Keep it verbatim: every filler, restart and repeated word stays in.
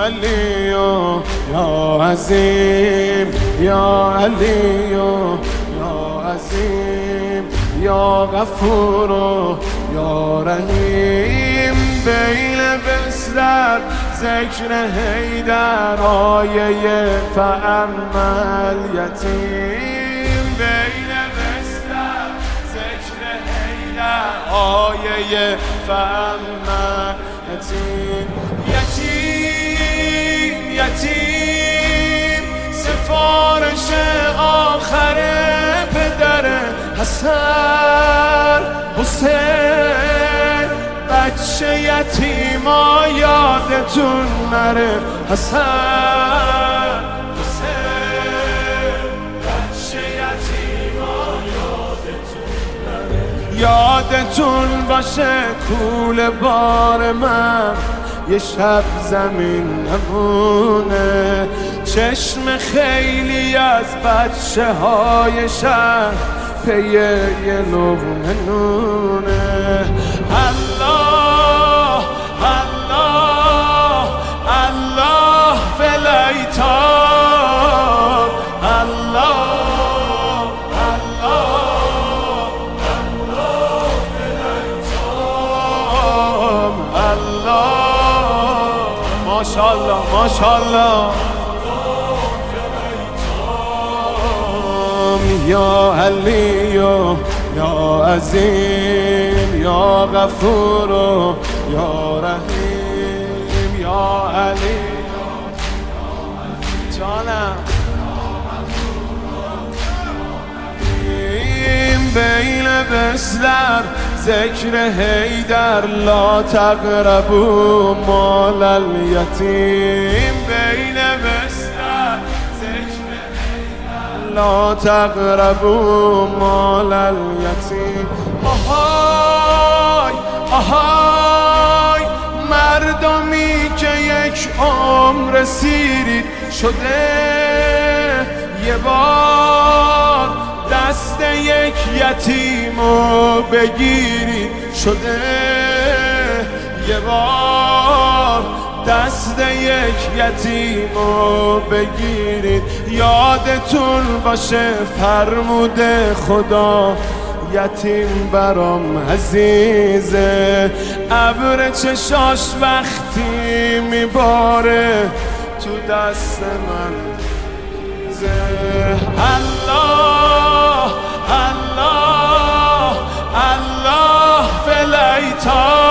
علی یا عظیم یا علی یا عظیم یا غفور یا رحیم بین بسلر ذکر حیدر آیه فاما الیتیم بین بسلر ذکر حیدر آیه فاما الیتیم یتیم یتیم سفارش آخر پدر حسن حسین بچه یتیما یادتون نره حسن حسین بچه یتیما یادتون نره یادتون باشه کول بار من یه شب زمین نمونه چشم خیلی از بچه های شهر پی یه لقمه نونه الله الله الله فلیتان الله الله الله فلیتان الله ماشاءالله ماشاءالله یا علی یا عظیم یا غفور یا رحیم یا علی جانم بین بسلر ذکر حیدر لا تقربوا مال الیتیم بین بسلر ذکر حیدر لا تقربوا مال الیتیم آهای آهای مردمی که یک عمر سیری شده یه بار دست یک یتیمو بگیرید شده یه بار دست یک یتیمو بگیرید یادتون باشه فرموده خدا یتیم برام عزیزه ابر چشاش وقتی میباره تو دست من الله الله الله فلیتان